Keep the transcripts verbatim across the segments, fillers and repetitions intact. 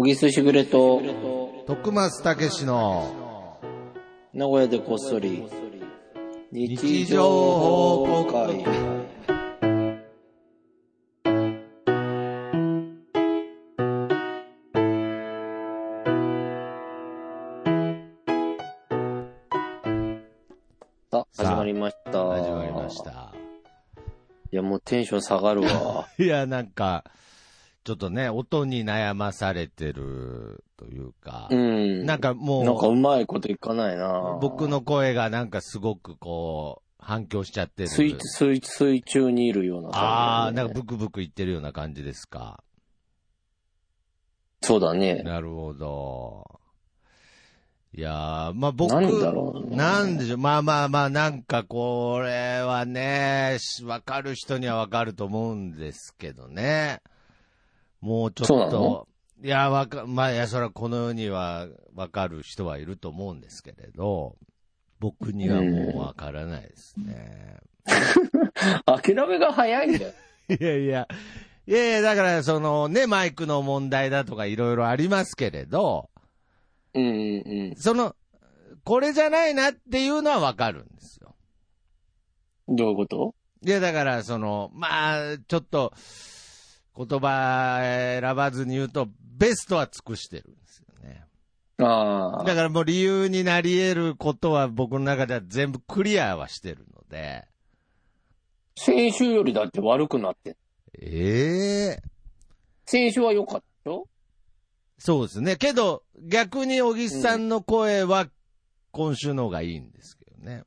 小木すしぐれと徳松たけしの名古屋でこっそり日常報告会。 さあ、始まりました。 始まりました。 いや、もうテンション下がるわ。 いや、なんか、ちょっとね、音に悩まされてるというか、 うん。 なんかもう、 なんかうまいこといかないな。 僕の声がなんかすごくこう、反響しちゃってる。 水、水、水中にいるような感じ、ね。 ああ、なんかブクブクいってるような感じですか。 そうだね。 なるほど。いやー、まあ僕、 なんだろうね。 なんでしょう。まあまあまあ、なんかこれはね、わかる人にはわかると思うんですけどね。もうちょっそうなの？ と、いや、わか、まあ、いや、それはこの世にはわかる人はいると思うんですけれど、僕にはもうわからないですね。 諦めが早いんだよ。 いやいや、いやいや、だからそのね、マイクの問題だとかいろいろありますけれど、 うんうん。 その、これじゃないなっていうのはわかるんですよ。 どういうこと？ いや、だからその、まあ、ちょっと、言葉選ばずに言うと、ベストは尽くしてるんですよね。 ああ。 だからもう理由になり得ることは僕の中では全部クリアはしてるので。 先週よりだって悪くなって。 ええー。 先週は良かったよ。 そうですね。けど、逆に小木さんの声は今週の方がいいんですけどね。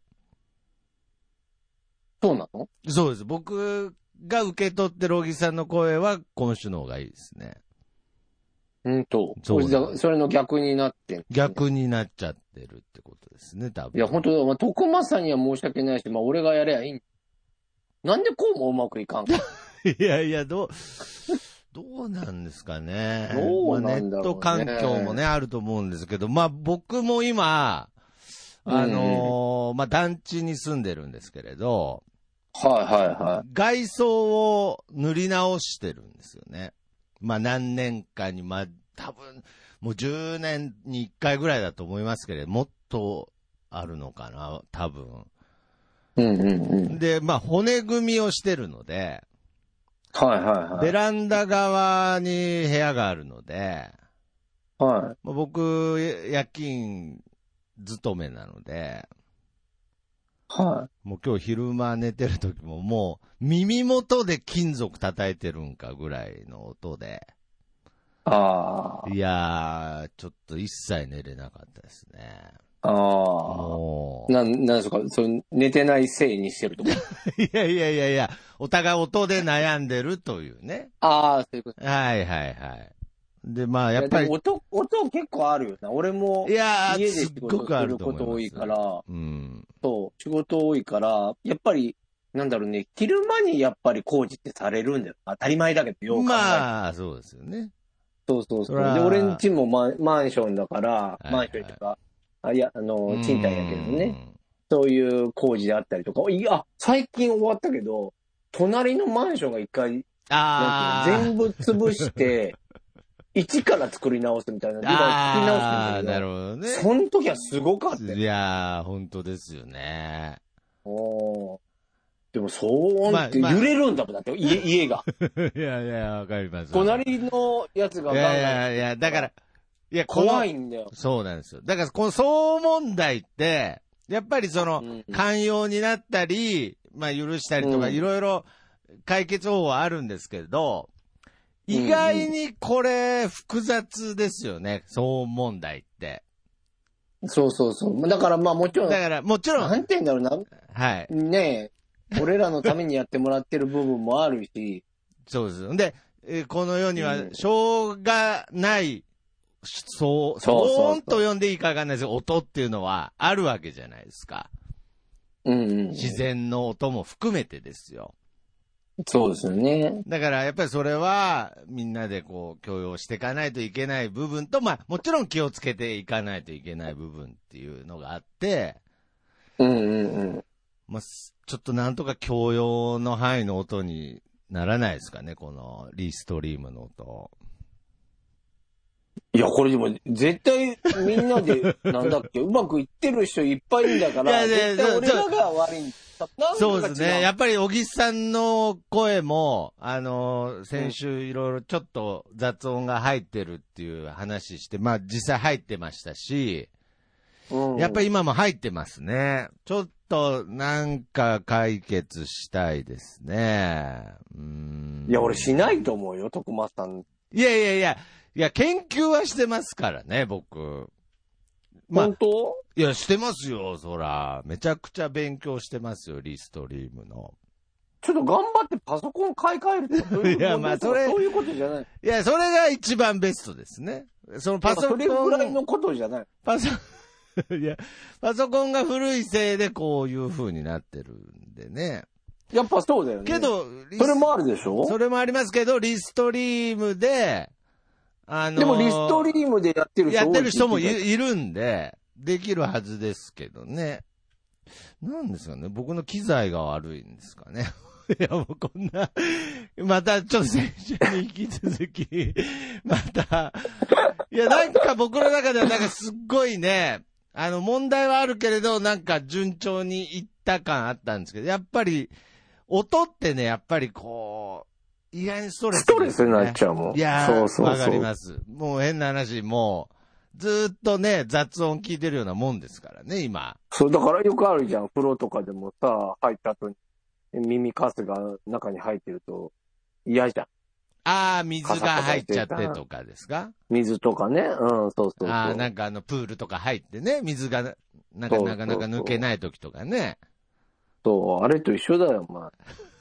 そうなの？ そうです。僕が受け取ってる小木さんの声は今週の方がいいですね。 うんと。 そう。 それの逆になってん、ね。 逆になっちゃってるってことですね、多分。 いや、本当だ。まあ、徳間さんには申し訳ないし、まあ、俺がやればいい。なんでこうもうまくいかんか。 いやいや、どう、どうなんですかね。 どうなんだろうね。 まあ、ネット環境もね、あると思うんですけど、まあ僕も今、あのーうん、まあ団地に住んでるんですけれど、 はいはいはい。 外装を塗り直してるんですよね。まあ何年かに、まあ多分、もうじゅうねんにいっかいぐらいだと思いますけれど、もっとあるのかな、多分。 うんうんうん。 で、まあ骨組みをしてるので、 はいはいはい。 ベランダ側に部屋があるので、 はい。 僕、夜勤勤めなので、 はい。 もう今日昼間寝てる時ももう耳元で金属叩いてるんかぐらいの音で、 ああ。 いやー、ちょっと一切寝れなかったですね。 ああ。 もう。 なん、なんですか、それ寝てないせいにしてるとか。 いやいやいやいや、お互い音で悩んでるというね。 ああ、そういうこと。 はいはいはい。で、まあやっぱり。 音、音結構あるよな。俺も、 いや家で仕事すること多いから、 うん。 そう、仕事多いから、やっぱり、なんだろうね、昼間にやっぱり工事ってされるんだよ。当たり前だけど、よう考えて。 まあ、そうですよね。 そうそうそう。で、俺ん家もマンマンションだから、はいはい、マンションとか、あ、いや、あの、賃貸やけどね。そういう工事であったりとか、いや、最近終わったけど、隣のマンションが一回、 あ全部潰して、一から作り直すみたいな。今作り直してるんだけど。 なるほどね。 その時はすごかったよ。 いやー、本当ですよね。 おー。でも、騒音って揺れるんだもん、だって、家、家が。 いやいや、わかります。 隣のやつがガンガン。 いやいやいや、だから、いや、 怖いんだよ。 そうなんですよ。だから、この騒音問題って、やっぱりその、寛容になったり、まあ許したりとか、いろいろ解決方法はあるんですけど、意外にこれ複雑ですよね、騒音問題って。 そうそうそう。だからまあもちろん。 だからもちろん。 なんて言うんだろうな。 はい。 ねえ、俺らのためにやってもらってる部分もあるし。 そうです。で、えこの世にはしょうがない、そう、騒音と呼んでいいかわかんないですけど、音っていうのはあるわけじゃないですか。 うんうんうん、 自然の音も含めてですよ。 そうですよね。 だからやっぱりそれはみんなでこう許容していかないといけない部分と、まあもちろん気をつけていかないといけない部分っていうのがあって、 うんうんうん。 まあちょっとなんとか許容の範囲の音にならないですかね、このリーストリームの音。 いや、これでも、絶対みんなで、なんだっけ、うまくいってる人いっぱいいるんだから、いやいや絶対俺らが悪いんだ。 そうですね。やっぱり、小木さんの声も、あの、先週いろいろちょっと雑音が入ってるっていう話して、まあ実際入ってましたし、うん、やっぱり今も入ってますね。ちょっとなんか解決したいですね。うーん。 いや、俺しないと思うよ、徳間さん。 いやいやいや、いや、研究はしてますからね、僕。 まあ、本当？ いや、してますよ、そら。めちゃくちゃ勉強してますよ、リストリームの。 ちょっと頑張ってパソコン買い替えるってそういういや、まあ、それ、 そういうことじゃない。 いや、それが一番ベストですね。そのパソコン。 それぐらいのことじゃない。 パソ、いや、パソコンが古いせいでこういう風になってるんでね。 やっぱそうだよね。 けど、 それもあるでしょ？ それもありますけど、リストリームで、あのー、 でもリストリームでやってる人やってる人も い, いるんで、できるはずですけどね。なんですかね、僕の機材が悪いんですかね。いや、もうこんな、またちょっと先週に引き続き、また、いや、なんか僕の中ではなんかすっごいね、あの、問題はあるけれど、なんか順調にいった感あったんですけど、やっぱり、音ってね、やっぱりこう、意外にストレス、ね。 ストレスになっちゃうもん。 いやー、そうそうそう。 わかります。もう変な話、もう、ずーっとね、雑音聞いてるようなもんですからね、今。 そう、だからよくあるじゃん。風呂とかでもさ、入った後に、耳かすが中に入ってると嫌じゃん。 ああ、水が入っちゃってとかですか？ 水とかね。うん、そうそうそう。 ああ、なんかあの、プールとか入ってね、水が、なんかなかなか抜けない時とかね。 そう、あれと一緒だよ、お前。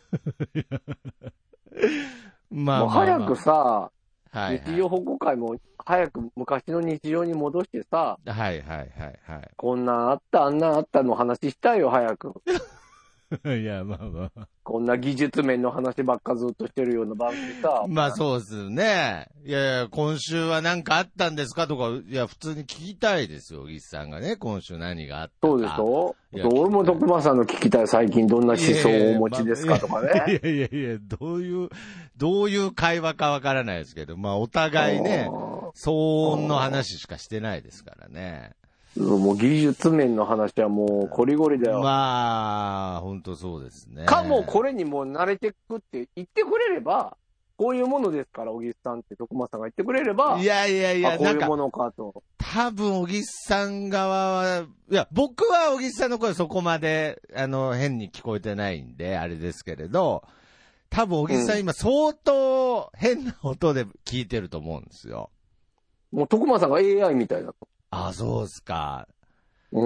まあ、もう早くさ、はいはい、日常保護会も早く昔の日常に戻してさ、 はいはいはいはい。 こんなんあった、あんなんあったの話したいよ、早く。 いや、まあまあ。 こんな技術面の話ばっかずっとしてるような番組さ。 まあそうですね。いやいや、今週は何かあったんですかとか、いや、普通に聞きたいですよ、ギスさんがね、今週何があったか。 そうでしょ？俺も徳間さんの聞きたい、最近どんな思想をお持ちですかとかね。 いやいやいや、どういう、どういう会話かわからないですけど、まあお互いね、騒音の話しかしてないですからね。 もう技術面の話はもうこりごりだよ。 まあ、本当そうですね。 かもこれにもう慣れてくって言ってくれれば、こういうものですから、小木さんって徳間さんが言ってくれれば、 いやいやいや、 こういうものかと。 多分、小木さん側は、いや、僕は小木さんの声そこまで、あの、変に聞こえてないんで、あれですけれど、多分、小木さん、うん、今相当変な音で聞いてると思うんですよ。 もう徳間さんが エーアイ みたいだと。 ああ、そうですか。 うん。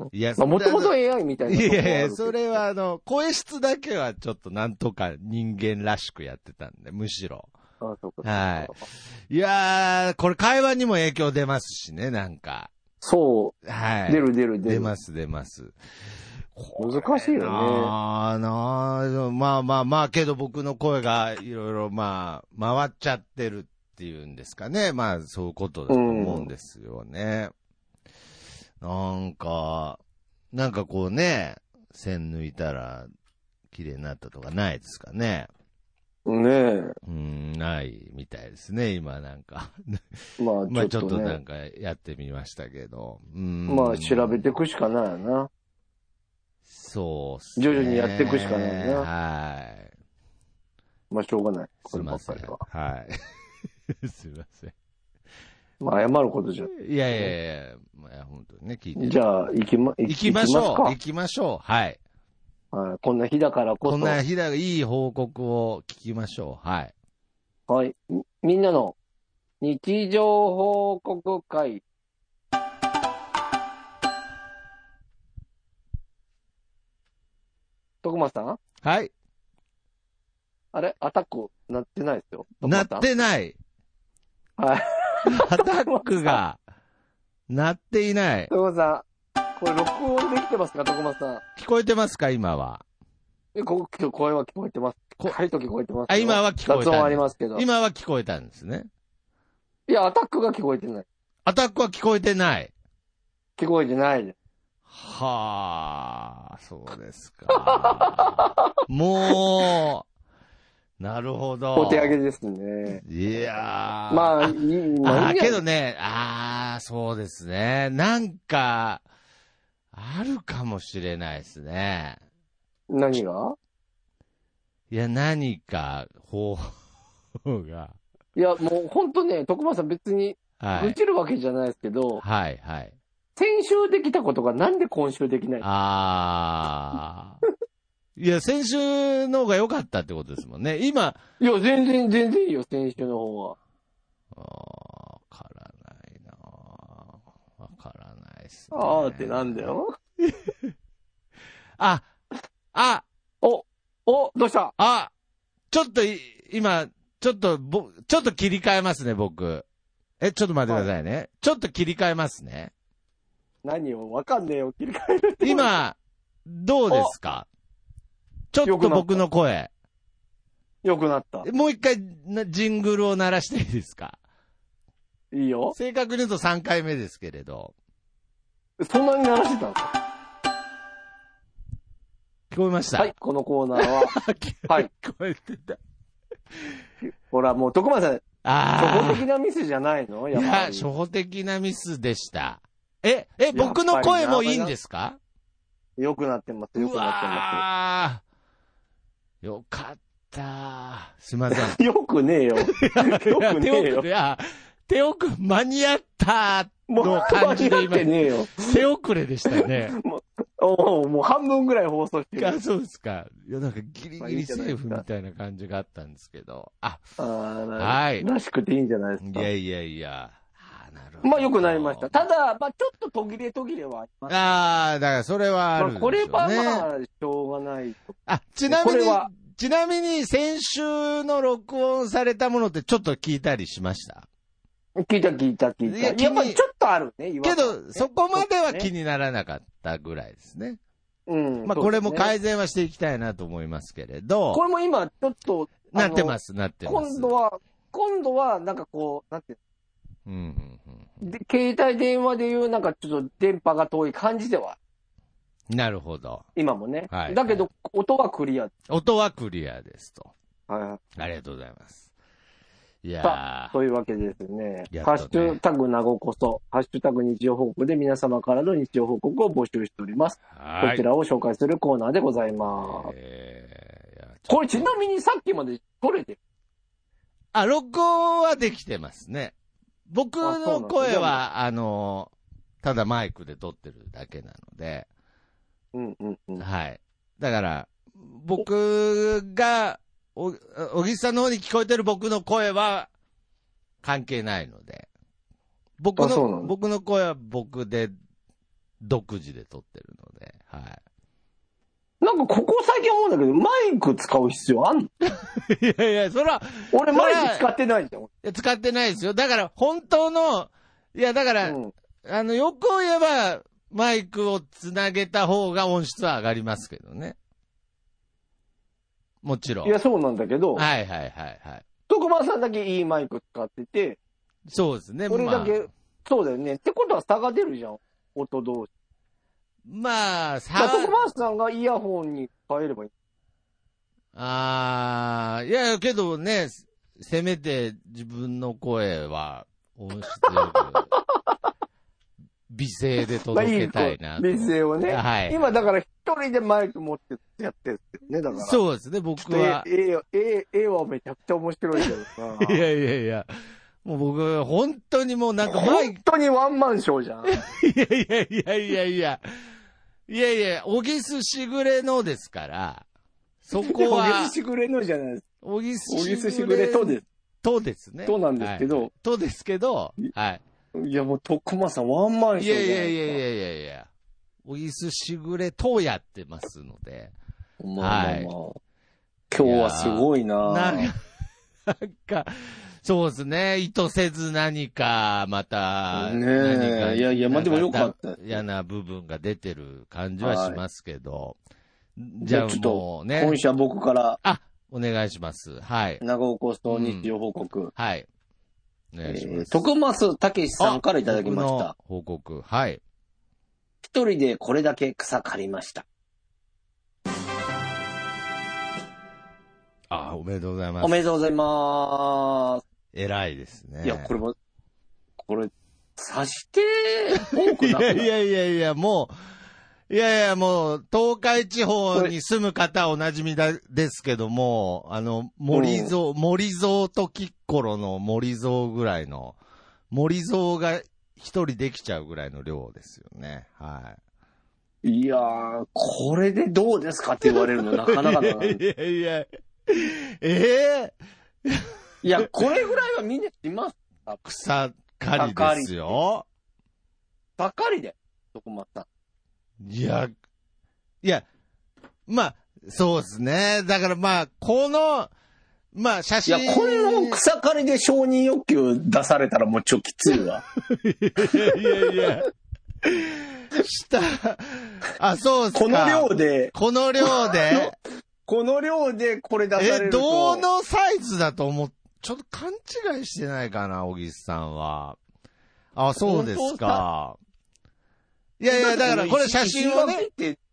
いや、もともと エーアイ みたいな。 いやいや、それはあの、声質だけはちょっとなんとか人間らしくやってたんで、むしろ。 ああ、そうか。 はい。いやー、これ会話にも影響出ますしね、なんか。 そう。 はい。 出る出る出る。 出ます出ます。 難しいよね。 ああ、なあ、まあまあまあ、けど僕の声がいろいろまあ、回っちゃってるっていうんですかね。まあ、そういうことだと思うんですよね。うん、なんか、なんかこうね、線抜いたら綺麗になったとかないですかね。 ねえ。 うん、ないみたいですね、今なんか。 まあ、 まあちょっとなんかやってみましたけど。うん、 まあ調べていくしかないよな。 そうっすね。 徐々にやっていくしかないな。 はい。 まあしょうがない。 こればっかりは。はい。すいません。 まあ謝ることじゃ。 いやいやいや、まあ本当にね、聞いて。 じゃあ、行きま、 行きましょう。行きましょう。はい。 はい。こんな日だからこそ。 こんな日だ、いい報告を聞きましょう。はい。 はい。みんなの日常報告会。徳間さん？ はい。 あれアタックなってないですよ。 なってない。 はい。 アタックが、なっていない。 徳間さん、これ録音できてますか、徳間さん。 聞こえてますか、今は。 え、ここ、声は聞こえてます。はいと聞こえてます。 あ、今は聞こえた。 雑音ありますけど。 今は聞こえたんですね。 いや、アタックが聞こえてない。 アタックは聞こえてない。 聞こえてないです。 はあ、そうですか。もう、 なるほど。 お手上げですね。 いやー。 まあ、いい、まあ、けどね、あー、そうですね。なんか、あるかもしれないですね。 何が？ いや、何か、方法が。 いや、もう本当ね、徳間さん別に、愚痴るわけじゃないですけど、 はい、はい。 先週できたことがなんで今週できない？ あー。いや、先週の方が良かったってことですもんね。今。 いや、全然、全然いいよ、先週の方は。 あー、わからないなわからないっすね。 あーってなんだよ。 あ、あ、 お、お、どうした？ あ、ちょっとい、今、ちょっと、ぼ、ちょっと切り替えますね、僕。え、ちょっと待ってくださいね。はい、ちょっと切り替えますね。 何をわかんねえよ、切り替えるって。 今、どうですか？ちょっと僕の声。 よくなった。 もう一回、ジングルを鳴らしていいですか？ いいよ。 正確に言うとさんかいめですけれど。 そんなに鳴らしてたんですか？ 聞こえました。 はい、このコーナーは。はい。 聞こえてた。 ほら、もう、徳間さん、初歩的なミスじゃないの？ やっぱり。いや、初歩的なミスでした。え、え、僕の声もいいんですか？ よくなってます、よくなってます。 よかった。すいません。 よくねえよ。よくねえよ。 いや、手遅れ、間に合ったの感じで今、 ねえよ。 手遅れでしたね。 もう、おもう半分ぐらい放送してる。 あ、そうですか。いや、なんかギリギリセーフみたいな感じがあったんですけど。あ、 あはい。 らしくていいんじゃないですか。 いやいやいや。あ、なるほど。 まあ、良くなりました。ただ、まあ、ちょっと途切れ途切れはあります。 ああ、だからそれはあるんでしょうね。 まあ、これはまあ、しょうがないと。 あ、ちなみに、ちなみに先週の録音されたものってちょっと聞いたりしました？ 聞いた聞いた聞いた。いや、やっぱりちょっとあるね、 けど、そこまでは気にならなかったぐらいですね。うん。まあ、これも改善はしていきたいなと思いますけれど。 これも今、ちょっと、 なってます、なってます。 今度は、今度は、なんかこう、なんていううんうんうん、 で、携帯電話でいう、なんかちょっと電波が遠い感じでは。 なるほど。 今もね。 はい。 だけど、音はクリア。 音はクリアですと。 はい。 ありがとうございます。いやー。 というわけですね。ねハッシュタグなごこそ、ハッシュタグ日常報告で皆様からの日常報告を募集しております。はい。こちらを紹介するコーナーでございます。えー、これちなみにさっきまで撮れてる？ あ、録音はできてますね。僕の声は、あの、ただマイクで撮ってるだけなので。 うんうんうん。 はい。だから、僕が、お、小木さんの方に聞こえてる僕の声は関係ないので。僕の、僕の声は僕で、独自で撮ってるので、はい。 なんかここ最近思うんだけど、マイク使う必要あんの？いやいや、それは。 俺マイク使ってないじゃん。いや、使ってないですよ。だから、本当の、いや、だから、うん、あの、よく言えば、マイクをつなげた方が音質は上がりますけどね。もちろん。 いや、そうなんだけど。 はいはいはいはい。 徳間さんだけいいマイク使ってて。 そうですね。 俺だけ、まあ、そうだよね。ってことは差が出るじゃん。音同士。 まあ、 さ、徳間さんがイヤホンに変えればいい。 ああ、いや、けどね、せめて自分の声は音質よく美声で届けたいな、 まあ、いい美声をね。はい。今だから一人でマイク持ってやってるってね、だから。 そうですね、僕は。 ええ、ええ、ええはめちゃくちゃ面白いけどさ。 いやいやいや。もう僕、本当にもうなんかマイク。 本当にワンマンショーじゃん。いやいやいやいやいや。いやいや、おぎすしぐれのですから、そこは。 おぎすしぐれのじゃないです。 おぎすしぐれとです。 とですね。 となんですけど。はい、 とですけど、はい。 いやもう、徳間さんワンマンショーじゃないですか。いやいやいやいやいやおぎすしぐれとやってますので。 まあまあまあ、はい。今日はすごいななんか、そうですね。意図せず何か、また、 ねえ。いやいや、まあでもよかった。 嫌な部分が出てる感じはしますけど。はい、じゃあもうね。 今週は僕から。 あ、お願いします。はい。 長尾コスト日常報告。うん、 はい。お願いします。えー、 徳増武さんからいただきました。 報告。はい。 一人でこれだけ草刈りました。 ああ、おめでとうございます。 おめでとうございます。 偉いですね。 いや、これも、これ、刺して多くなくない？ いやいやいやいや、もう、いやいや、もう、東海地方に住む方おなじみだですけども、あの、森蔵、うん、森蔵とキッコロの森蔵ぐらいの、森蔵が一人できちゃうぐらいの量ですよね。はい。 いやー、これでどうですかって言われるのなかなかだな。いやいや、ええー、いや、これぐらいはみんなしますか？ 草刈りですよ。 草刈りで、徳松さん。いや、いや、まあ、そうですね。だからまあ、この、まあ、写真。 いや、この草刈りで承認欲求出されたらもうちょっときついわ。 いやいやいや。下、あ、そうですか。 この量で。 この量で。 この量でこれ出されると。 え、どのサイズだと思っ、ちょっと勘違いしてないかな、小木さんは。あ、そうですか。いやいや、だからこれ写真をね。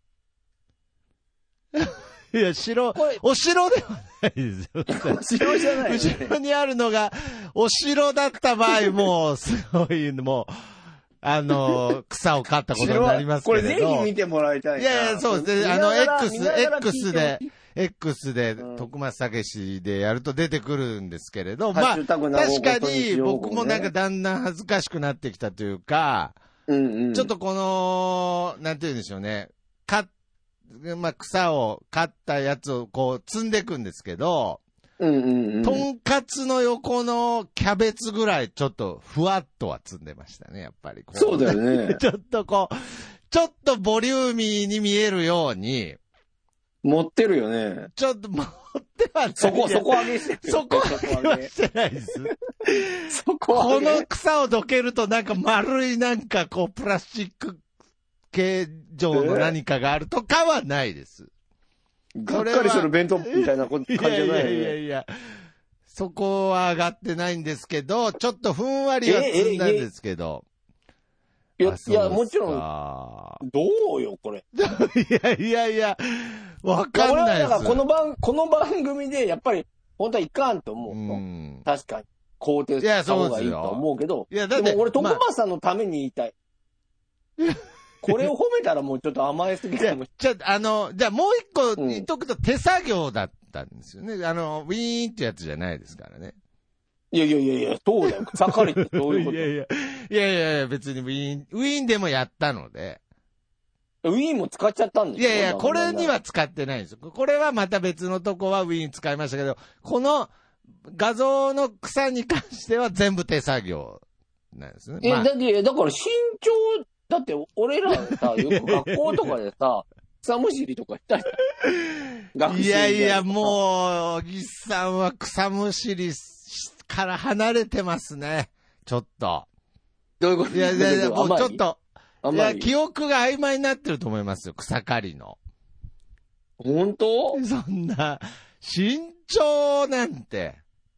いや、城、お城ではないですよ。 お城じゃない、ね。 後ろにあるのが、お城だった場合、もう、すごい、もう、あの、草を刈ったことになりますけれど。 これぜひ見てもらいたいな。 いやいや、そうですね。あの、X、X で、X で、徳松武史でやると出てくるんですけれど、うん、まあ、確かに僕もなんかだんだん恥ずかしくなってきたというか、 うんうん、 ちょっとこの、なんて言うんでしょうね。か、まあ、草を刈ったやつをこう積んでいくんですけど、 うんうんうん、 とんかつの横のキャベツぐらいちょっとふわっとは積んでましたね、やっぱり。 そうだよね。 ちょっとこう、ちょっとボリューミーに見えるように。 持ってるよね。 ちょっと持ってはない。 そこ、そこ上げしてる。 そこ上げはしてないです。 そここの草をどけるとなんか丸いなんかこうプラスチック形状の何かがあるとかはないです。 がっかりする弁当みたいな感じじゃないよね。いやいやいや、そこは上がってないんですけど、ちょっとふんわりは積んだんですけど。 いや、いや、もちろん、どうよ、これ。 いやいやいや、わかんないです。 俺はだからこの番、この番組で、やっぱり、本当はいかんと思うの。うん、確かに。肯定した方がいいと思うけど。いや、だって。でも俺、徳松さんのために言いたい。まあこれを褒めたらもうちょっと甘えすぎかもしれない。じゃあ、あの、じゃあもう一個言っとくと手作業だったんですよね。うん、あの、ウィーンってやつじゃないですからね。 いやいやいやいや、そうだよ。草刈りってどういうこと？ いやいや、いやいやいや、別にウィーン、ウィーンでもやったので。 ウィーンも使っちゃったんですよ。 いやいや、これには使ってないんですよ。これはまた別のとこはウィーン使いましたけど、この画像の草に関しては全部手作業なんですね。 え、まあ、だって、だから身長、だって俺らさ、よく学校とかでさ、草むしりとかしたり学いやいや、もう、ギスさんは草むしりから離れてますね。ちょっと。 どういうこと？ いやいやいや、もうちょっと。いや、記憶が曖昧になってると思いますよ、草刈りの。 本当？ そんな、身長なんて。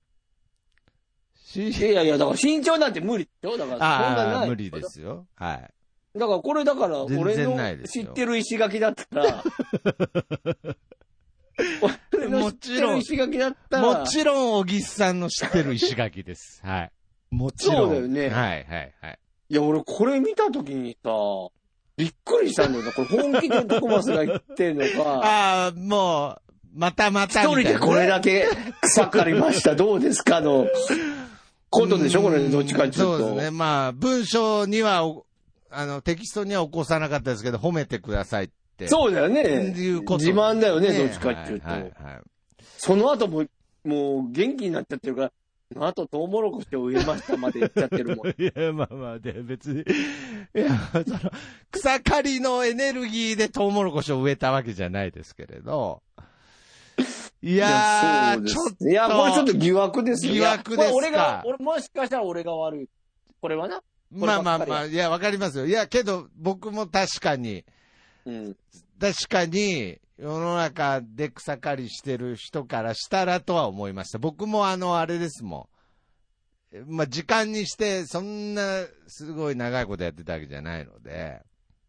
いやいや、だから身長なんて無理でしょ？だからそんなない。 無理ですよ。はい。 だからこれだから、俺の知ってる石垣だったら、もちろん、石垣だったら、 もちろん、小木さんの知ってる石垣です。はい。もちろん。 そうだよね。 はいはいはい。 いや、俺これ見たときにさ、びっくりしたんだよな。これ本気で徳松が言ってんのか。 ああ、もう、またまたみたいな。一人でこれだけ草刈りました。どうですかの、ことでしょこれ、どっちかっていうと。 そうですね。まあ、文章には、あの、テキストには起こさなかったですけど、褒めてくださいって。 そうだよね。 いうこと、 ね。自慢だよね、どっちかっていうと。はいはいはい、その後も、もう元気になっちゃってるから、その後トウモロコシを植えましたまで言っちゃってるもん。 いや、まあまあ、で、別に。いや、その、草刈りのエネルギーでトウモロコシを植えたわけじゃないですけれど。いやー、ちょっと。 いや、これちょっと疑惑ですよ。 疑惑ですか。 俺が、俺もしかしたら俺が悪い。これはな。 まあまあまあ、いや、わかりますよ。いや、けど、僕も確かに、うん、確かに、世の中で草刈りしてる人からしたらとは思いました。僕もあの、あれですもん。まあ、時間にして、そんな、すごい長いことやってたわけじゃないので。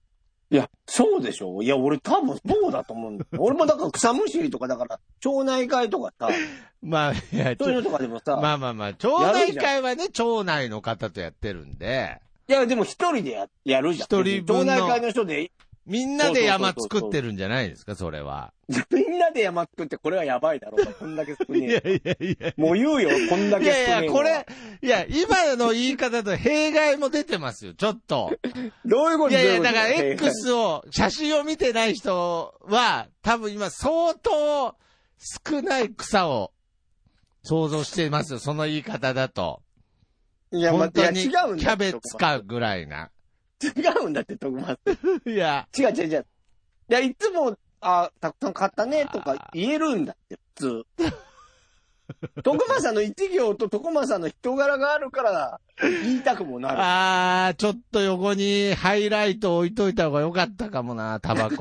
いや、そうでしょ。いや、俺多分そうだと思うんだ。俺もだから草むしりとかだから、町内会とかさ。 まあ、いや、 そういうのとかでもさ。 まあまあまあ、町内会はね、町内の方とやってるんで。 いや、でも一人で や, やるじゃん。 一人分の。 町内会の人で。 みんなで山作ってるんじゃないですか、それは。 みんなで山作って、これはやばいだろう。こんだけ少ねえ。 いやいやいや。 もう言うよ、こんだけ少ねえ。 いやいや、これ、いや、今の言い方と弊害も出てますよ、ちょっと。 どういうこと？ いやいや、だから X を、写真を見てない人は、多分今相当少ない草を想像していますよ、その言い方だと。 いや、 本当にキいや違うんだャベツかぐらいな。 違うんだって、徳松。 いや。 違う違う違う。いや、いつも、あ、たくさん買ったねとか言えるんだって、普通。徳間さんの一行と徳間さんの人柄があるから言いたくもなる。 あー、ちょっと横にハイライト置いといた方がよかったかもな、タバコ。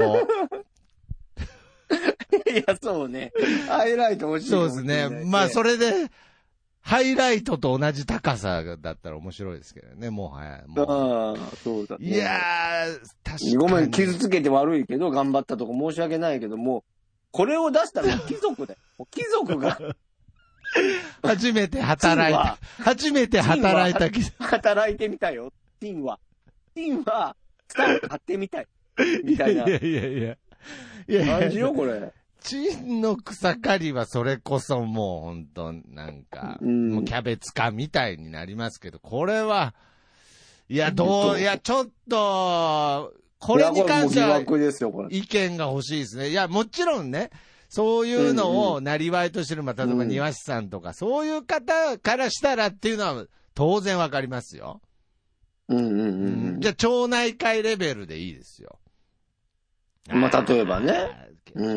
いや、そうね。ハイライト欲しい。 そうですね。まあ、それで、ハイライトと同じ高さだったら面白いですけどね、もはや。もうああ、そうだね。 いやー、確かに。 ごめん、傷つけて悪いけど、頑張ったとこ申し訳ないけども、これを出したら貴族だよ。貴族が。 初めて働いた。初めて働いた貴族。 働いてみたよ。ティンは。ティンは、スター買ってみたい。みたいな。 いやいやいや。いやいや。 感じよ、これ。 チンの草刈りはそれこそもう本当なんか、うん、もうキャベツかみたいになりますけど、これは、いや、どう、いや、ちょっと、これに関しては意見が欲しいですね。いや、もちろんね、そういうのをなりわいとしてる、まあ、例えば庭師さんとか、そういう方からしたらっていうのは当然わかりますよ。 うんうんうん、うん。 じゃあ、町内会レベルでいいですよ。 まあ、例えばね。うん。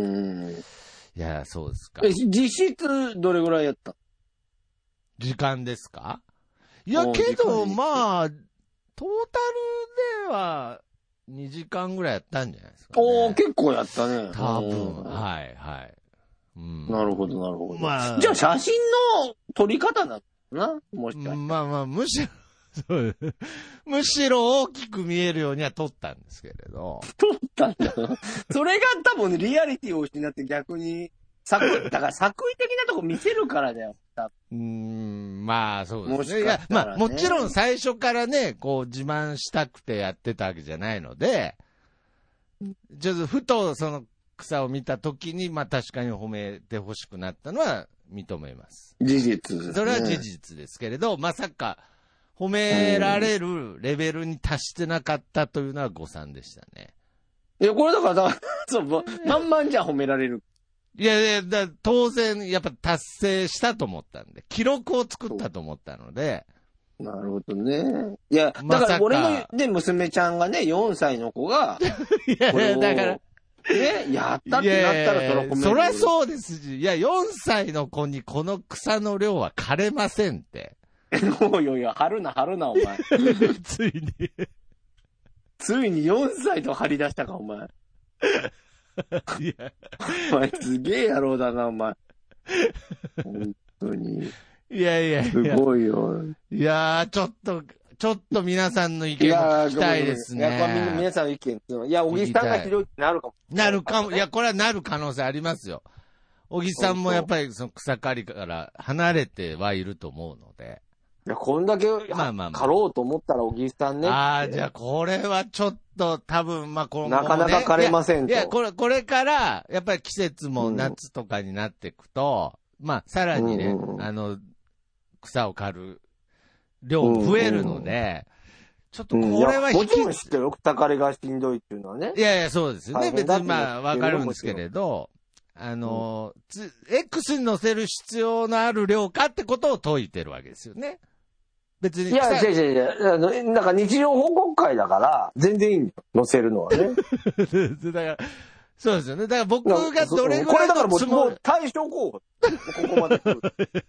いや、そうですか。 え、実質どれぐらいやった？ 時間ですか？いや、けど、まあ、トータルではにじかんぐらいやったんじゃないですか、ね。 おー、結構やったね。 多分。はい、はい。 うん、なるほど、なるほど。 まあ、 じゃあ、写真の撮り方なのかな？もしかしたら。 まあまあ、むしろ、そうむしろ大きく見えるようには撮ったんですけれど。 撮ったんだ。それが多分リアリティを失って逆に作、だから作為的なとこ見せるからだよ。 うーん、まあそうですね。 もしかしたらね。 いや、まあもちろん最初からね、こう自慢したくてやってたわけじゃないので、ちょっとふとその草を見たときに、まあ確かに褒めてほしくなったのは認めます。 事実ですね。 それは事実ですけれど、まさか、褒められるレベルに達してなかったというのは誤算でしたね。 いや、これだから、そう、まんまんじゃ褒められる。 いやいや、だ当然、やっぱ達成したと思ったんで、記録を作ったと思ったので。 なるほどね。いや、だから俺のね、娘ちゃんがね、よんさいの子が、 いやいや、だから、 ね、やったってなったらそれ褒める。 そりゃそうですし、いや、よんさいの子にこの草の量は枯れませんって。 おいおい、張るな、張るな、お前。 ついに。 ついによんさいと張り出したか、お前。 いや。 お前、すげえ野郎だな、お前。本当に。 いやいやいや。 すごいよ。 いやー、ちょっと、ちょっと皆さんの意見を聞きたいですね。 いや、みんな皆さんの意見。いや、小木さんがひどいってなるかも。 なるかも。いや、これはなる可能性ありますよ。小木さんもやっぱりその草刈りから離れてはいると思うので。 いや、こんだけ、まあまあまあ、刈ろうと思ったら小木さんね。 ああ、じゃあこれはちょっと多分、まあこの、 ね、なかなか刈れませんと。 いや、いやこれ、これから、やっぱり季節も夏とかになっていくと、うん、まあさらにね、うんうん、あの、草を刈る量も増えるので、うんうん、ちょっとこれは引き、うん、もちろん知ってるよ。草刈りがしんどいっていうのはね。 いやいや、そうですよね。別にまあわかるんですけれど、あの、うん、X に載せる必要のある量かってことを問いてるわけですよね。別に。 いや、違う違う違う。なんか日常報告会だから、全然いいんだよ。載せるのはね。 だから、そうですよね。だから僕がどれぐらいのこれだからもう、もう対象候補。ここまで来る。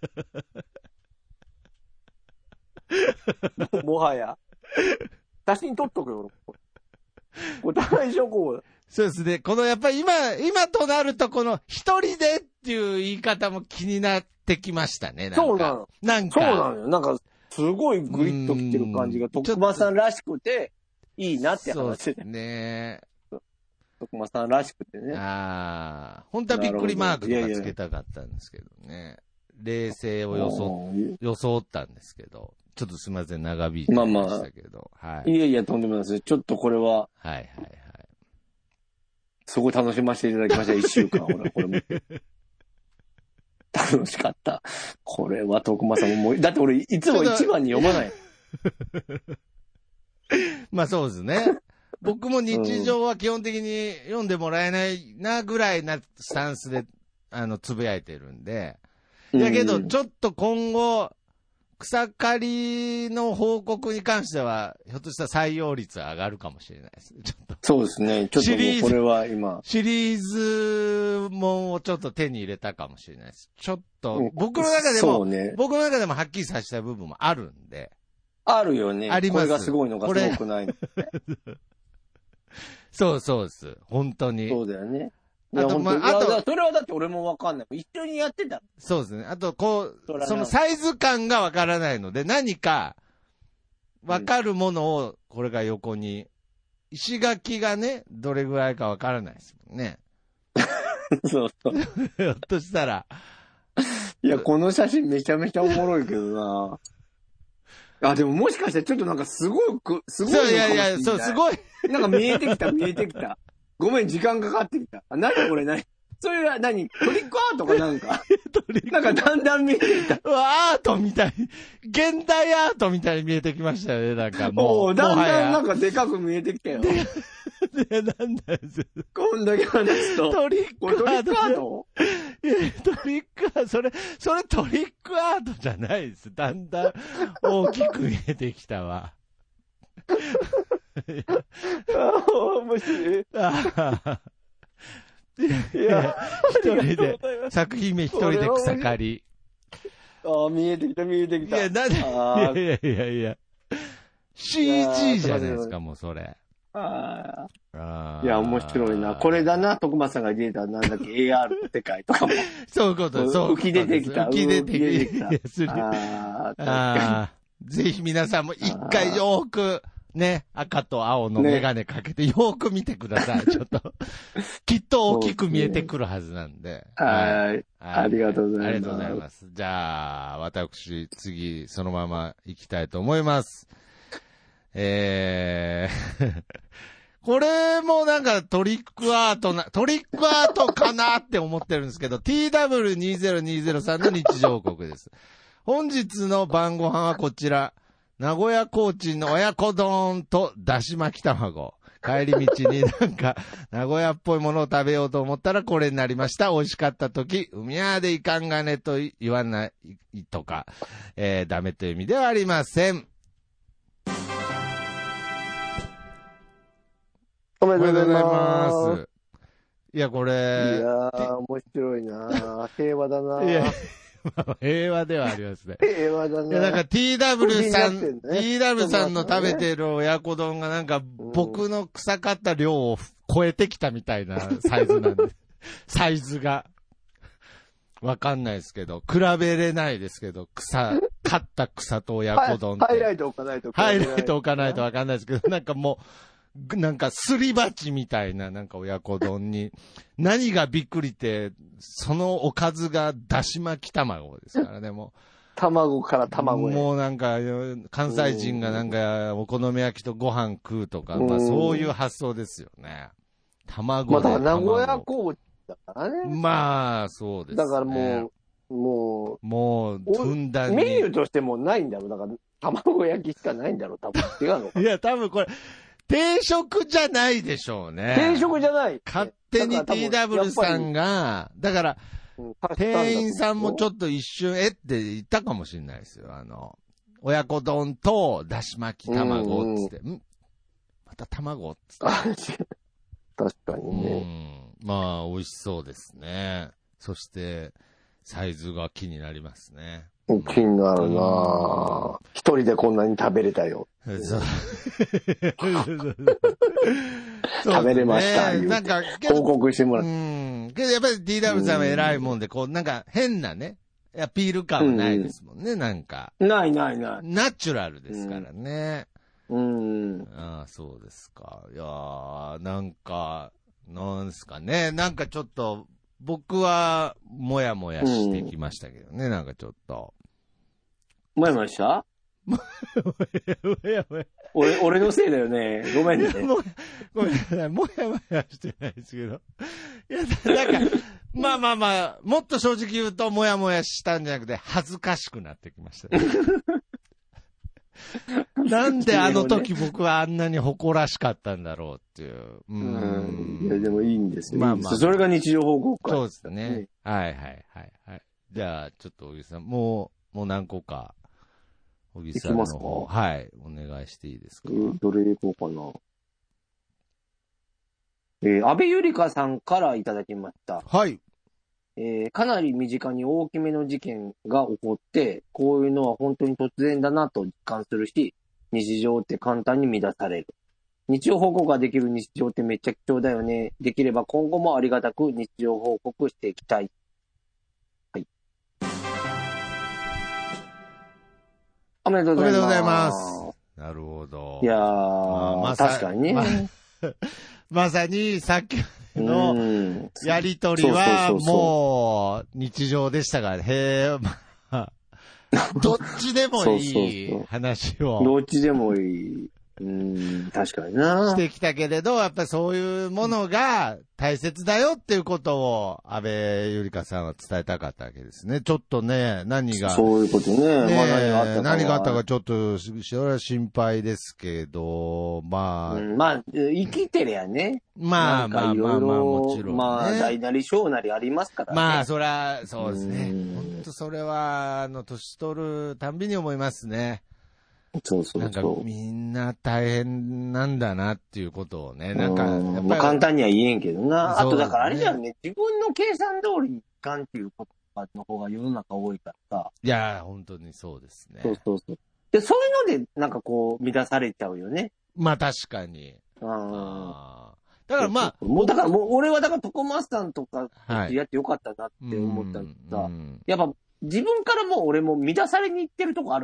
も, もはや。写真撮っとくよ、これ対象候補だ。 そうですね。このやっぱり今、今となるとこの一人でっていう言い方も気になってきましたね。なんかそうなの。 なんか。 そうなのよ。なんか、すごいグイッと来てる感じが、徳間さんらしくて、いいなって話で。 ね徳間さんらしくてね。 ああ、本当はびっくりマークとかつけたかったんですけどね。いやいや冷静を装、装ったんですけど、ちょっとすみません、長引いてましたけど。まあまあ、はい。 いやいや、とんでもないです。ちょっとこれは、 はいはいはい。 すごい楽しませていただきました、一週間。ほら、これも。楽しかった。これは徳間さんももう、だって俺、いつも一番に読まない。 まあそうですね。僕も日常は基本的に読んでもらえないなぐらいなスタンスで、あの、つぶやいてるんで。だけど、ちょっと今後、草刈りの報告に関しては、ひょっとしたら採用率上がるかもしれないですね。ちょっと。 そうですね。ちょっともうこれは今。 シリーズもちょっと手に入れたかもしれないです。ちょっと、僕の中でも、そうね、僕の中でもはっきりさせたい部分もあるんで。 あるよね。 あります。 これがすごいのかすごくないの。 そうそうです。本当に。 そうだよね。あと、まあ、あと、それはだって俺もわかんない。一緒にやってた。 そうですね。あと、こう、そのサイズ感がわからないので、何か、わかるものを、これが横に、石垣がね、どれぐらいかわからないですもんね。 そうそう。 ひょっとしたら。 いや、この写真めちゃめちゃおもろいけどな。あ、でももしかしてちょっとなんかすごく、すごいのかもしれない。いやいや、そう、すごい。なんか見えてきた、見えてきた。ごめん、時間かかってきた。あ、何これ何それは何トリックアートかなんかトリックなんかだんだん見えてきた。 アートみたい。現代アートみたいに見えてきましたよね、なんかもう。 おだんだんなんかでかく見えてきたよ。 で、なんだよ。 こんだけ話すと。 トリックアート。 トリックアートいや、トリックアート、それ、それトリックアートじゃないです。だんだん大きく見えてきたわ。 ああ、面白い。あいや、一人で、作品名一人で草刈り。 ああ、見えてきた、見えてきた。 いや、なんで、いやいやいやいや。シージー じゃないですか、もうそれ。 ああ。いや、面白いな。これだな、徳間さんが出た、なんだっけ、エーアール 世界とかも。 そういうことです。 浮き出てきた。 浮き出てきた。 ああ。ぜひ皆さんも一回よーく、ね、赤と青のメガネかけてよーく見てください。ね、ちょっと。きっと大きく見えてくるはずなんで。 はい。ありがとうございます。 ありがとうございます。じゃあ、私、次、そのまま行きたいと思います。えー、これもなんかトリックアートな、トリックアートかなって思ってるんですけど、ティーダブリューにせんにじゅうさんの日常報告です。本日の晩ご飯はこちら。名古屋コーチンの親子丼とだし巻き卵。帰り道になんか名古屋っぽいものを食べようと思ったらこれになりました。美味しかった時、海やでいかんがねと言わないとか、えー、ダメという意味ではありません。 おめでとうございます。 いや、これ。 いやー、面白いな平和だないや平和ではありますね。 平和だな。 いや、なんか ティーダブリュー さん、ね、ティーダブリュー さんの食べてる親子丼がなんか僕の臭かった量を超えてきたみたいなサイズなんで。サイズが。わかんないですけど、比べれないですけど、草、勝った草と親子丼って。 ハイライト置かないと。 ハイライト置かないとわかんないですけど、なんかもう、なんかすり鉢みたいななんか親子丼に、何がびっくりって、そのおかずがだし巻き卵ですからね、もう。 卵から卵へ。 もうなんか、関西人がなんかお好み焼きとご飯食うとか、まあそういう発想ですよね。卵で。 まあだから名古屋コーチだからね。 まあ、そうですね。 だからもう、もう、もう、ふんだんに。 メニューとしてもないんだろう。だから、卵焼きしかないんだろう、多分。違うのか。 いや、多分これ、定食じゃないでしょうね。 定食じゃない。 勝手に ティーダブリュー さんが、だから、店員さんもちょっと一瞬、えって言ったかもしれないですよ。あの、親子丼とだし巻き卵っつって、んんまた卵っつって。 確かにね。 うん。まあ、美味しそうですね。そして、サイズが気になりますね。 気になるなぁ。一人でこんなに食べれたよ。 そう食べれました。 なんか、 報告してもらって。 うん。けどやっぱり ティーダブリュー さんは偉いもんで、こう、なんか変なね、アピール感はないですもんね、なんか。 ないないない。 ナチュラルですからね。 うん。 ああ、そうですか。いやー、なんか、 なんですかね。なんかちょっと、僕は、もやもやしてきましたけどね、うん、なんかちょっと。 もやもやしたもやもや。俺、俺のせいだよね。ごめんね。 もごめんなさい。もやもやしてないですけど。いや、なんか、まあまあまあ、もっと正直言うと、もやもやしたんじゃなくて、恥ずかしくなってきました、ね。なんであの時僕はあんなに誇らしかったんだろうっていう。 うん。いや、でもいいんですよ。まあまあ。それが日常報告会。 そうですね。はいはいはいはい。じゃあ、ちょっと小木さん、もう、もう何個か、小木さんの方、はい、お願いしていいですか。 えー、どれでいこうかな。えー、安倍ゆりかさんからいただきました。 はい。 えー、かなり身近に大きめの事件が起こって、こういうのは本当に突然だなと実感するし、日常って簡単に乱される。日常報告ができる日常ってめっちゃ貴重だよね。できれば今後もありがたく日常報告していきたい。はい。おめでとうございます。 おめでとうございます。なるほど。 いやー、まあ、まあ、確かにね。 ままさにさっきのやりとりはもう日常でしたからね。へえ、まあ、どっちでもいい話を。 どっちでもいい。うん、確かにな。 してきたけれど、やっぱりそういうものが大切だよっていうことを安倍ゆりかさんは伝えたかったわけですね。ちょっとね、何が。 そういうことね。ね、まあ、何があったか。 何があったかちょっと、それは心配ですけど、まあ。 うん、まあ、生きてりゃね。 まあまあまあまあ、もちろん、ね。 まあ、大なり小なりありますからね。 まあ、そりゃ、そうですね。本当それは、あの、年取るたんびに思いますね。 そうそうそう。 なんかみんな大変なんだなっていうことをね、なんかやっぱり、 まあ、簡単には言えんけどな。ね、あとだからあれじゃんね、自分の計算通りにいかんっていうことの方が世の中多いからさ。 いやー、本当にそうですね。 そうそうそう。で、そういうのでなんかこう乱されちゃうよね。 まあ確かに。 ああだからまあ。 そうそうもうだからもう俺はだからトコマスさんとかやってよかったなって思ったんだけどさ、はい、やっぱ自分からもう俺も乱されに行ってるとこある。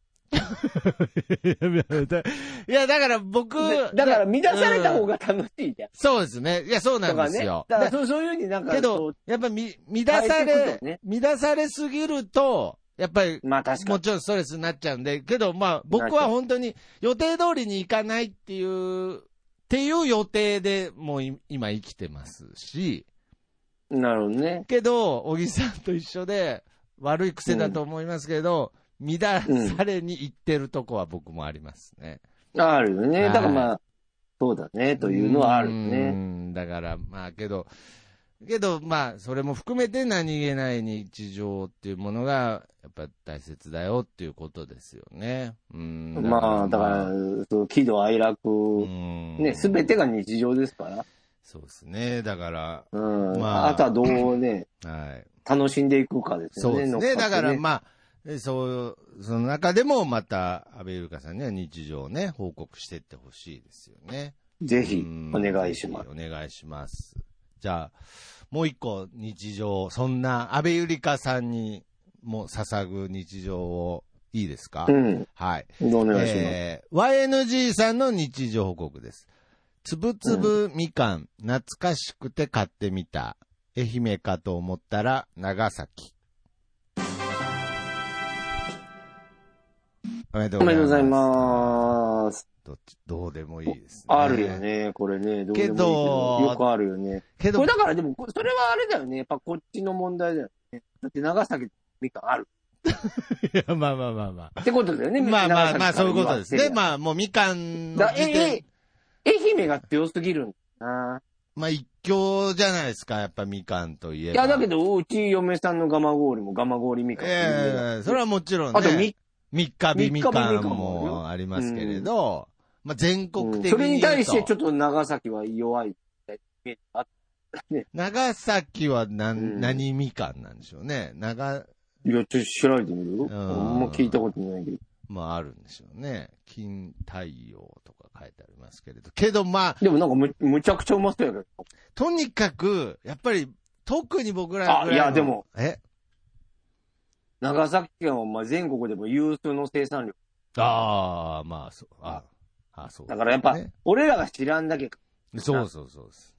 いや、だから僕。 だから乱された方が楽しいじゃん。 そうですね。いや、そうなんですよ。 だからね、だからそういうふうになんか。 けど、やっぱみ、乱され、ね、乱されすぎると、やっぱり、 まあ確かに。 もちろんストレスになっちゃうんで、けどまあ僕は本当に予定通りに行かないっていう、っていう予定でもう今生きてますし。 なるほどね。 けど、小木さんと一緒で悪い癖だと思いますけど、うん乱されに行ってるとこは僕もありますね。 うん、あるよね。だからまあ、そうだね、というのはあるよね。 うん、だからまあけど、けどまあ、それも含めて何気ない日常っていうものが、やっぱ大切だよっていうことですよね。うん。 だまあ、だから、そう喜怒哀楽、ね、すべてが日常ですから。 そうですね。だから、 うん。まあ、あとはどうね、はい、楽しんでいくかですよね。 そうですね。だからまあ、そう、その中でもまた、安倍ゆりかさんには日常をね、報告していってほしいですよね。 ぜひ、お願いします。 お願いします。じゃあ、もう一個日常、そんな安倍ゆりかさんにも捧ぐ日常をいいですか？ うん。 はい。 お願いします。 えー、ワイエヌジー さんの日常報告です。つぶつぶみかん、懐かしくて買ってみた。愛媛かと思ったら長崎。おめでとうございます。どっち、どうでもいいですね。 あるよね、これね。どうでもいいけど。けど、よくあるよね。けど、これだからでも、それはあれだよね。やっぱこっちの問題だよね。だって長崎みかんある。 いや、まあまあまあまあ。 ってことだよね。 まあまあまあ、そういうことですね。まあ、もうみかんの時点。 え、え、愛媛が強すぎるんだな。 まあ一強じゃないですか、やっぱみかんといえば。 いや、だけど、うち嫁さんの蒲郡も蒲郡みかん。 ええー、それはもちろんね。 あとみ、 三日日みかんもありますけれど、うん、まあ全国的に言うと、 うん。それに対してちょっと長崎は弱い。 ね、長崎は何、うん、何みかんなんでしょうね。長、 いや、ちょっと調べてみるよ。うん。あんま聞いたことないけど。 まああるんでしょうね。金太陽とか書いてありますけれど。けどまあ。 でもなんかむ、むちゃくちゃうまそうやけど。 とにかく、やっぱり、特に僕らぐらいの。 あ、いやでも。 え長崎県はまあ全国でも有数の生産量。 ああ、まあ、そう、ああ、そう、ね。 だからやっぱ、俺らが知らんだけか。 そうそうそうです。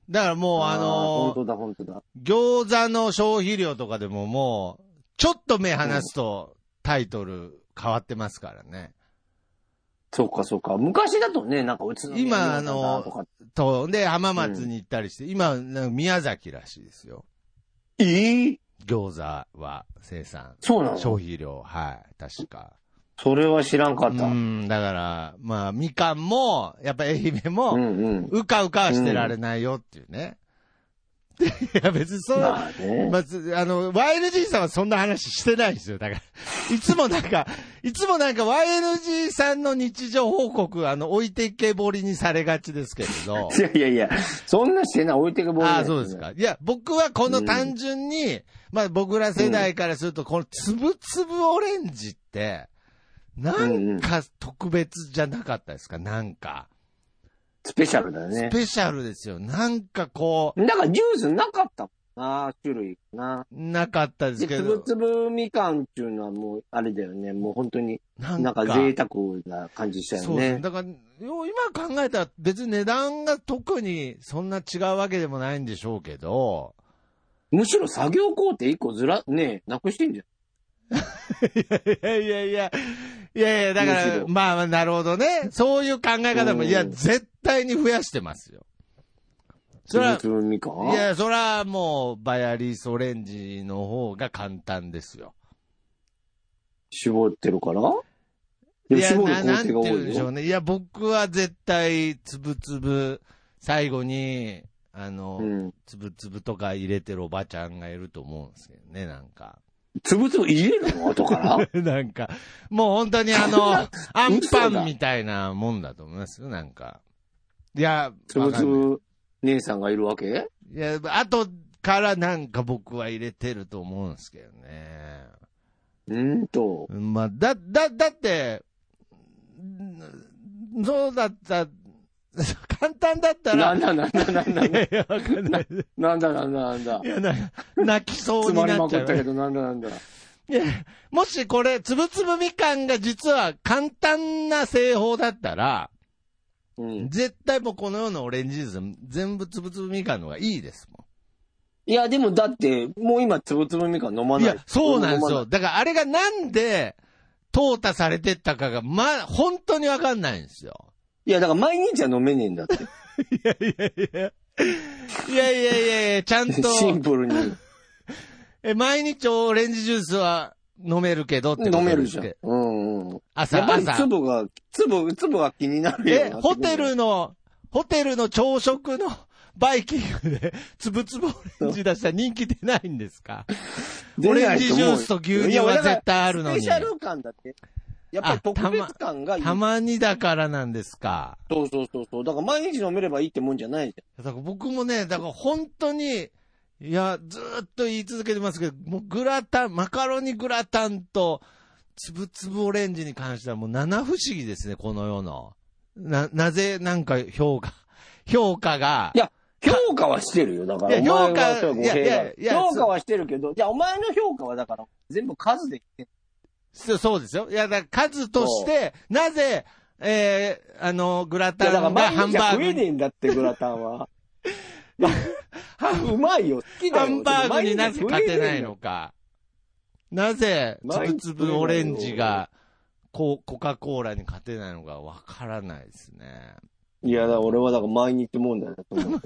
だからもうあのー、 本当だ本当だ。 餃子の消費量とかでももう、ちょっと目離すとタイトル変わってますからね。 そうかそうか。昔だとね、なんか宇都宮今あのとで浜松に行ったりして、うん、今宮崎らしいですよ。 えー、 餃子は生産。 そうなの？ 消費量、はい、確か。 それは知らんかった。 うん、だからまあみかんもやっぱ愛媛も、うんうん、うかうかはしてられないよっていうね。いや別にそう、まあね、まず、あの、ワイエヌジー さんはそんな話してないんですよ。だから、いつもなんか、いつもなんか ワイエヌジー さんの日常報告、あの、置いてけぼりにされがちですけれど。 いやいやいや、そんなしてない、置いてけぼり、ね。 ああ、そうですか。いや、僕はこの単純に、うん、まあ僕ら世代からすると、このつぶつぶオレンジって、なんか特別じゃなかったですか、なんか。 スペシャルだよね。 スペシャルですよ。なんかこう。 だからジュースなかったもんな、種類な。 なかったですけど。 つぶつぶみかんっていうのはもう、あれだよね。もう本当に、なんか贅沢な感じしたよね。そうですね。 だから、今考えたら別に値段が特にそんな違うわけでもないんでしょうけど。 むしろ作業工程一個ずら、ね、なくしてんじゃん。 いやいやいや、いやいや、だから、まあ、なるほどね。そういう考え方も、いや、絶対に増やしてますよ。 それは、いや、それはもう、バヤリスオレンジの方が簡単ですよ。 絞ってるから？ いや、な、なんて言うんでしょうね。いや、僕は絶対、つぶつぶ、最後に、あの、うん、つぶつぶとか入れてるおばちゃんがいると思うんですけどね、なんか。 つぶつぶ入れるの後からなんか、もう本当にあの、アンパンみたいなもんだと思いますよ、なんか。いや、 つぶつぶ姉さんがいるわけ？ いや、後からなんか僕は入れてると思うんですけどね。 うんと。 まあ、だ、だ、だって、そうだった、簡単だったら。 なんだなんだなんだ。いやいや、わかんない。なんだなんだなんだ。 いや、な、泣きそうになっちゃう。つまりまくったけど、なんだなんだ。 いや、もしこれ、つぶつぶみかんが実は簡単な製法だったら、うん、絶対もうこのようなオレンジジュース、全部つぶつぶみかんの方がいいですもん。いや、でもだって、もう今つぶつぶみかん飲まない。いや、 そうなんですよ。だからあれがなんで、淘汰されてったかが、まあ、本当にわかんないんですよ。 いや、だから毎日は飲めねえんだって。 いやいやいや。いやいやいやいや、ちゃんと。 シンプルに。 え、毎日オレンジジュースは飲めるけどってことですか？飲めるじゃん。 うんうん。 朝、 やっぱり粒が、粒、粒が気になるよ。 え、ホテルの、ホテルの朝食のバイキングで、つぶつぶオレンジ出したら人気出ないんですか？オレンジジュースと牛乳は絶対あるのに。 スペシャル感だって。やっぱり特別感がいい。 たまにだからなんですか。 そうそうそうそう。だから毎日飲めればいいってもんじゃないじゃん。だから僕もね、だから本当に、いや、ずーっと言い続けてますけど、もうグラタン、マカロニグラタンと、つぶつぶオレンジに関してはもう七不思議ですね、この世の。な、なぜなんか評価、評価が。 いや、評価はしてるよ。だから、 いや、評価、いや、いや、 いや、評価はしてるけど、じゃあお前の評価はだから、全部数で言って。 そう、そうですよ。いや、だから数として、なぜ、えー、あの、グラタンがハンバーグ。 食えねえんだって、グラタンは。うまいよ、好きだよ。 ハンバーグになぜ勝てないのか。なぜ、つぶつぶオレンジが、コカ・コーラに勝てないのかわからないですね。 いや、だ俺はだから毎日問題だと思う。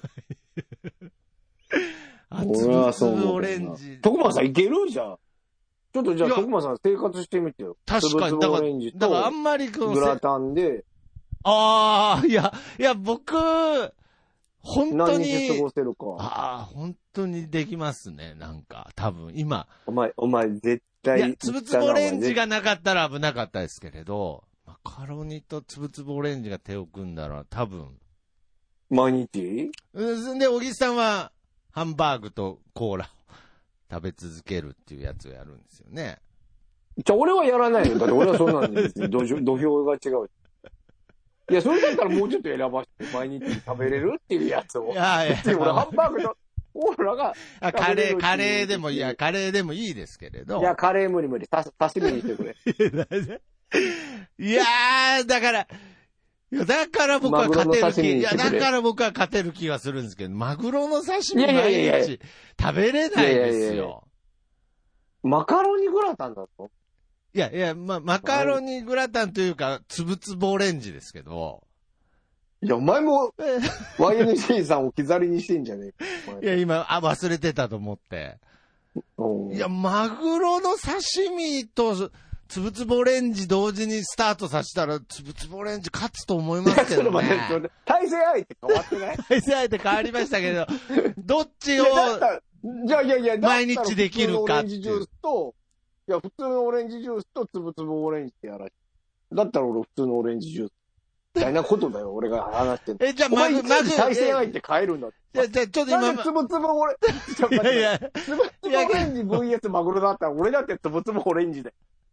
あ、つぶつぶオレンジ。 徳間さんいけるじゃん。ちょっとじゃあ、徳間さん生活してみてよ。 確かに。だから、だからあんまりこのグラタンで。 ああ、いや、いや、僕、本当に。 何日過ごせるか。 ああ、本当にできますね。なんか、多分、今。 お前、お前、絶対。 いや、つぶつぶオレンジがなかったら危なかったですけれど、マカロニとつぶつぶオレンジが手を組んだら、多分。 毎日？ うん、で、小木さんは、ハンバーグとコーラを食べ続けるっていうやつをやるんですよね。 じゃあ、俺はやらないよ。だって俺はそうなんですよ。土俵が違う。いや、それだったらもうちょっと選ばして、毎日食べれるっていうやつを。いやいや。俺、ハンバーグとコーラが。 カレー、カレーでもいい、いや、カレーでもいいですけれど。 いや、カレー無理無理。刺身にしてくれ。 いやー、だから、いいや、だから僕は勝てる気、いや、だから僕は勝てる気がするんですけど、マグロの刺身毎日食べれないですよ。いやいやいやいや、 マカロニグラタンだと？ いやいや、ま、マカロニグラタンというか、つぶつぶオレンジですけど。 いや、お前も ワイエヌシー さんを置き去りにしてんじゃねえか。 いや、今、あ、忘れてたと思って。いや、マグロの刺身と、つぶつぶオレンジ同時にスタートさせたら、つぶつぶオレンジ勝つと思いますけどね。 対戦相手変わってない？ 対戦相手変わりましたけど、どっちを、 じゃあいやいや、 毎日できるかっていう。 オレンジジュースと、いや、普通のオレンジジュースとつぶつぶオレンジってやらしい。だったら俺普通のオレンジジュース。みたいなことだよ、俺が話してる。 え、じゃあマグ、マグ、 対戦相手変えるんだって。 いや、じゃあちょっと今。 なんでつぶつぶオレンジ、いやいや、つぶつぶオレンジ ブイエス マグロだったら俺だってつぶつぶオレンジで。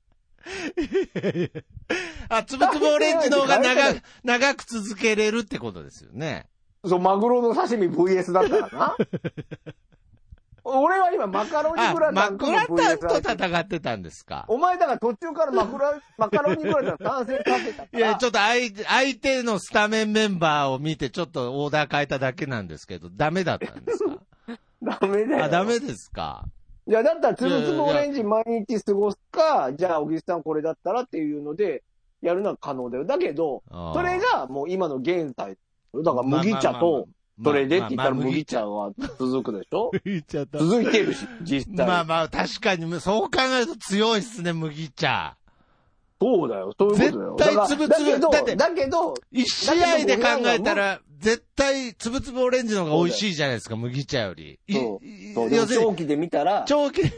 あ、つぶつぶオレンジの方が長く、長く続けれるってことですよね。 そう、マグロの刺身 ブイエス だったらな。俺は今マカロニグラタンと ブイエス。 マグラタンと戦ってたんですか？ お前だから途中からマグラ、マカロニグラタン参戦させたから。 いや、ちょっと相相手のスタメンメンバーを見てちょっとオーダー変えただけなんですけど、ダメだったんですか？ ダメだよ。 あ、ダメですか？ いや、だったらつぶつぶオレンジ毎日過ごすか、じゃあ、小木さんこれだったらっていうので、やるのは可能だよ。だけど、それがもう今の現在。だから麦茶と、それでって言ったら麦茶は続くでしょ？麦茶と。続いてるし、実際。 まあまあ、確かに、そう考えると強いっすね、麦茶。 そうだよ、そういうことだよ。 絶対つぶつぶ、 だって、だけど、 一試合で考えたら、絶対つぶつぶオレンジの方が美味しいじゃないですか、麦茶より。 そう。そう、長期で見たら、 長期で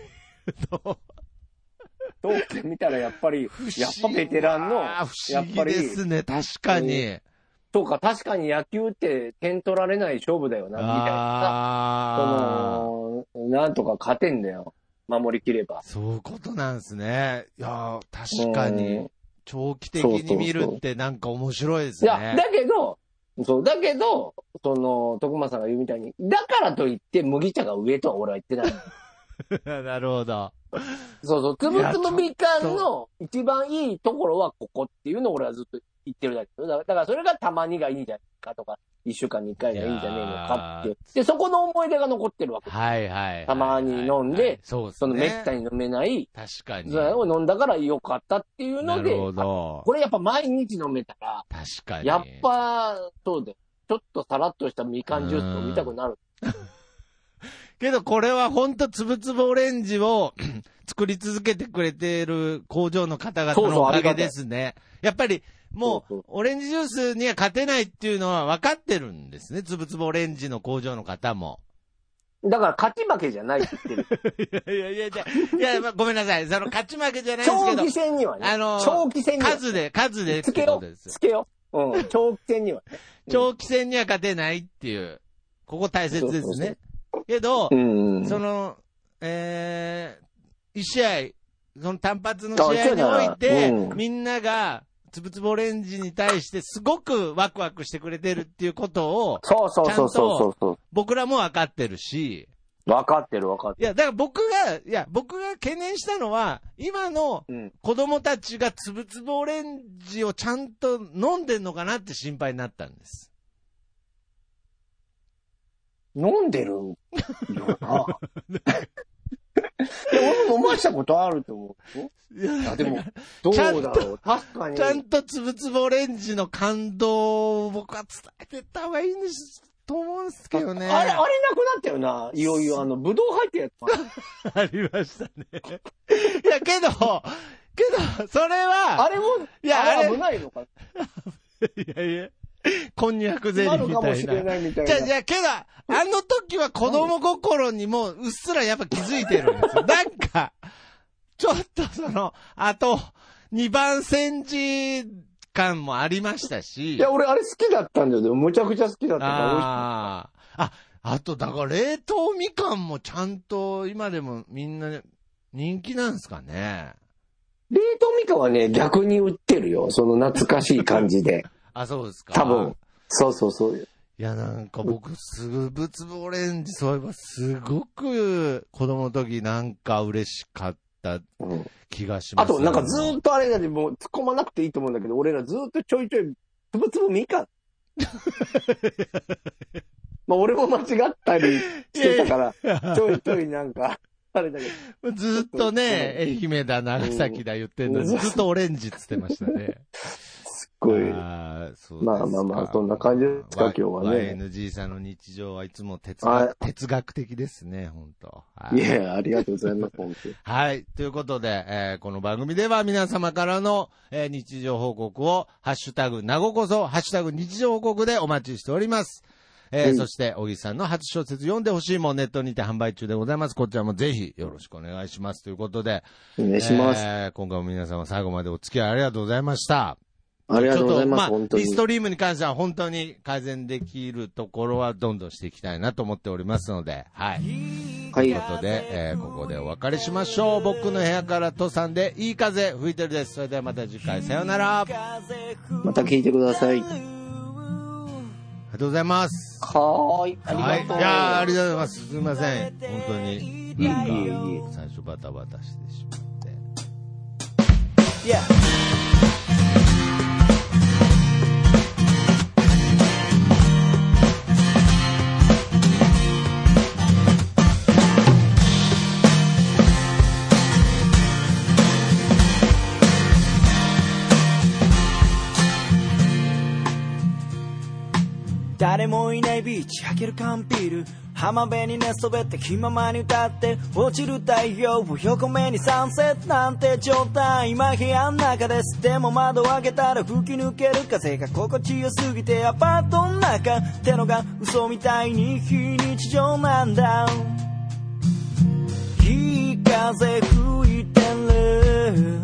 長期で見たらやっぱり、やっぱベテランの、 やっぱり。ですね、確かに。 そうか、確かに野球って点取られない勝負だよな、みたいなさ。その、なんとか勝てんだよ。守りきれば。 そういうことなんですね。いや、確かに、長期的に見るってなんか面白いですね。 いや、だけど、そう、だけど、その、徳間さんが言うみたいに、だからといって麦茶が上とは俺は言ってない。 なるほど。 そうそう、つぶつぶみかんの一番いいところはここっていうのを俺はずっと言ってるだけど、だからそれがたまにがいいんじゃないかとか、一週間に一回がいいんじゃねえのかって。で、そこの思い出が残ってるわけ。 はいはい、はい。 たまに飲んで、はいはい、 そうですね、 そのめったに飲めない。 確かに。 それを飲んだから良かったっていうので、 なるほど。 これやっぱ毎日飲めたら、 確かに。 やっぱ、そうで、ちょっとさらっとしたみかんジュース飲みたくなる。 けどこれはほんとつぶつぶオレンジを作り続けてくれてる工場の方々のおかげですね。やっぱりもうオレンジジュースには勝てないっていうのは分かってるんですね。つぶつぶオレンジの工場の方も。 だから勝ち負けじゃないって言ってる。いやいやいや、いや、まあ、ごめんなさい。その勝ち負けじゃないですけど。 長期戦にはね。 あの、 長期戦には。 数で、数でつけよう。つけよう。うん。長期戦にはね。 長期戦には勝てないっていう。ここ大切ですね。そうそうそうけど、 うんうん、 その、えー、一試合、その単発の試合において、うん、みんなが、つぶつぶオレンジに対してすごくワクワクしてくれてるっていうことを、 そうそうそうそうそう。 僕らも分かってるし、 分かってる分かってる。 いや、だから僕が、いや、僕が懸念したのは、今の子供たちがつぶつぶオレンジをちゃんと飲んでんのかなって心配になったんです。 飲んでるよな。俺も飲ましたことあると思う。いや、でも、どうだろう。確かに。 ちゃんとつぶつぶオレンジの感動を僕は伝えてった方がいいんですと思うんですけどね。 あれ、あれなくなったよな。いよいよ、あの、ぶどう入ってるやつ。ありましたね。いや、けど、けど、それは、 あれも、いや、あれ危ないのか。 いやいや。こんにゃくゼリーみたいな。 かもしれないみたいな。 じゃあ、じゃあ、けど、あの時は子供心にもうっすらやっぱ気づいてるんですよ。なんか、ちょっとその、あと、にばん煎じ感もありましたし。 いや、俺あれ好きだったんだよ。でもむちゃくちゃ好きだったから美味しかった。 ああ。あと、だから冷凍みかんもちゃんと今でもみんな人気なんですかね。 冷凍みかんはね、逆に売ってるよ。その懐かしい感じで。 あ、そうですか。 多分。そうそうそう。 いや、なんか僕、つぶつぶオレンジ、そういえばすごく子供の時なんか嬉しかった気がします、 うん。あと、なんかずーっとあれだね、もう突っ込まなくていいと思うんだけど、俺らずーっとちょいちょいつぶつぶみかん。まあ俺も間違ったりしてたから、ちょいちょいなんか、あれだけど。ずっとね、愛媛だ、長崎だ言ってんのに、ずっとオレンジっつってましたね。 すっごい。あまあまあまあ、そんな感じですか、今日はね。 ワイエヌジー さんの日常はいつも哲学哲学的ですね、本当。 いや、ありがとうございます、本当。 はい。ということで、えー、この番組では皆様からの、えー、日常報告を、ハッシュタグ、なごこそ、ハッシュタグ、日常報告でお待ちしております。えーうん、そして、小木さんの初小説読んでほしいもネットにて販売中でございます。こちらもぜひよろしくお願いします。ということで、 お願いします。 えー、今回も皆様最後までお付き合いありがとうございました。 ありがとうございます。 まあ、 本当に。 リストリームに関しては本当に改善できるところはどんどんしていきたいなと思っておりますので、はい。はい。ということで、えー、ここでお別れしましょう。僕の部屋からとさんでいい風吹いてるです。それではまた次回、さようなら。 また聞いてください。 ありがとうございます。 はーい。ありがとう。はい。 いやー、ありがとうございます。すみません。本当に。なんか、 いえいえ最初バタバタしてしまって。 Yeah.誰もいないビーチ開ける缶ビール浜辺に寝そべって気ままに歌って落ちる太陽を横目にサンセットなんて状態今部屋の中ですでも窓を開けたら吹き抜ける風が心地よすぎてアパートの中ってのが嘘みたいに非日常なんだいい風吹いてる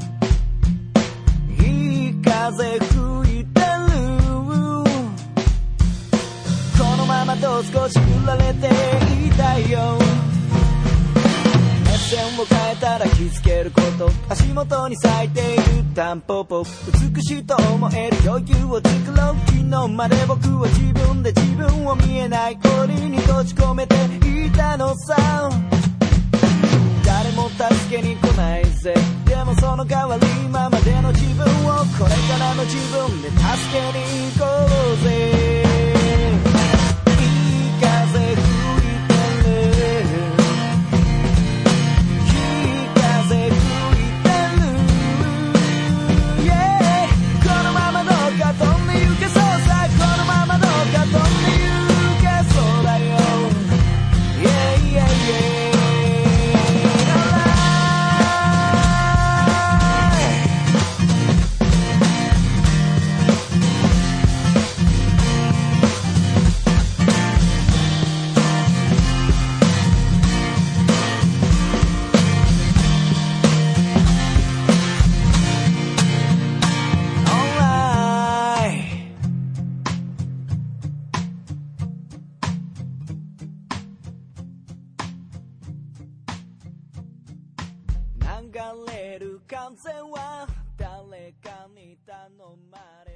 いい風吹いてるこのままと少し振られていたいよ目線を変えたら気づけること足元に咲いているタンポポ美しいと思える余裕を作ろう昨日まで僕は自分で自分を見えない檻に閉じ込めていたのさ誰も助けに来ないぜでもその代わり今までの自分をこれからの自分で助けに行こうぜ流れる風は誰かに頼まれ